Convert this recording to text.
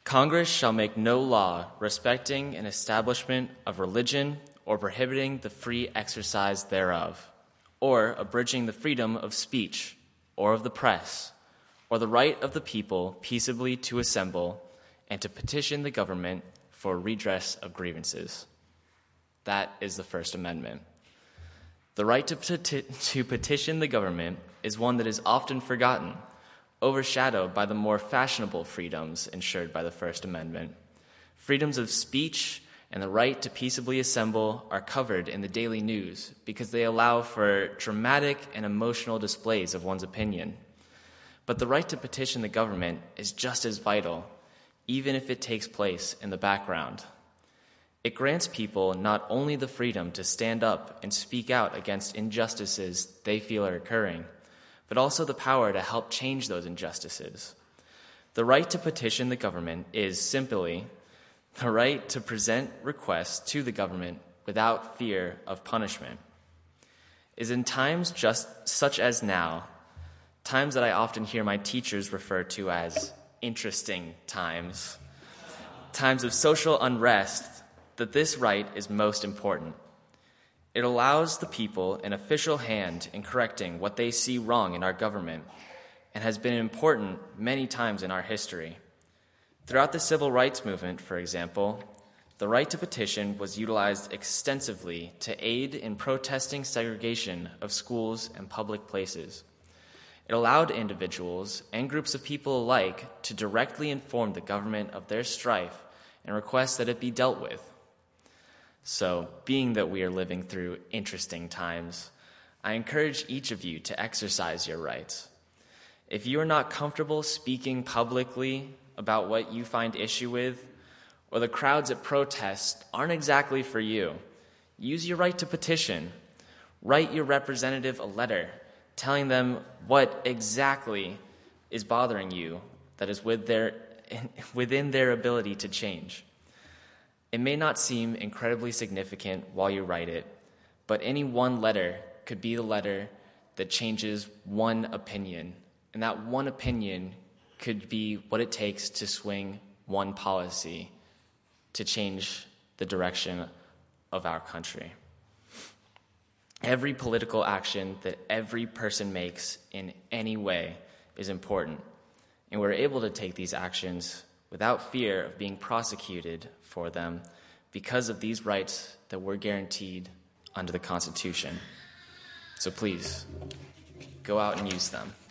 Congress shall make no law respecting an establishment of religion or prohibiting the free exercise thereof, or abridging the freedom of speech or of the press, or the right of the people peaceably to assemble and to petition the government for redress of grievances. That is the First Amendment. The right to petition the government is one that is often forgotten, overshadowed by the more fashionable freedoms ensured by the First Amendment. Freedoms of speech and the right to peaceably assemble are covered in the daily news because they allow for dramatic and emotional displays of one's opinion. But the right to petition the government is just as vital, even if it takes place in the background. It grants people not only the freedom to stand up and speak out against injustices they feel are occurring, but also the power to help change those injustices. The right to petition the government is simply the right to present requests to the government without fear of punishment. It is in times just such as now, times that I often hear my teachers refer to as interesting times, times of social unrest, that this right is most important. It allows the people an official hand in correcting what they see wrong in our government and has been important many times in our history. Throughout the Civil Rights Movement, for example, the right to petition was utilized extensively to aid in protesting segregation of schools and public places. It allowed individuals and groups of people alike to directly inform the government of their strife and request that it be dealt with. So, being that we are living through interesting times, I encourage each of you to exercise your rights. If you are not comfortable speaking publicly about what you find issue with, or the crowds at protests aren't exactly for you, use your right to petition. Write your representative a letter telling them what exactly is bothering you that is within their ability to change. It may not seem incredibly significant while you write it, but any one letter could be the letter that changes one opinion, and that one opinion could be what it takes to swing one policy to change the direction of our country. Every political action that every person makes in any way is important, and we're able to take these actions without fear of being prosecuted for them because of these rights that we're guaranteed under the Constitution. So please, go out and use them.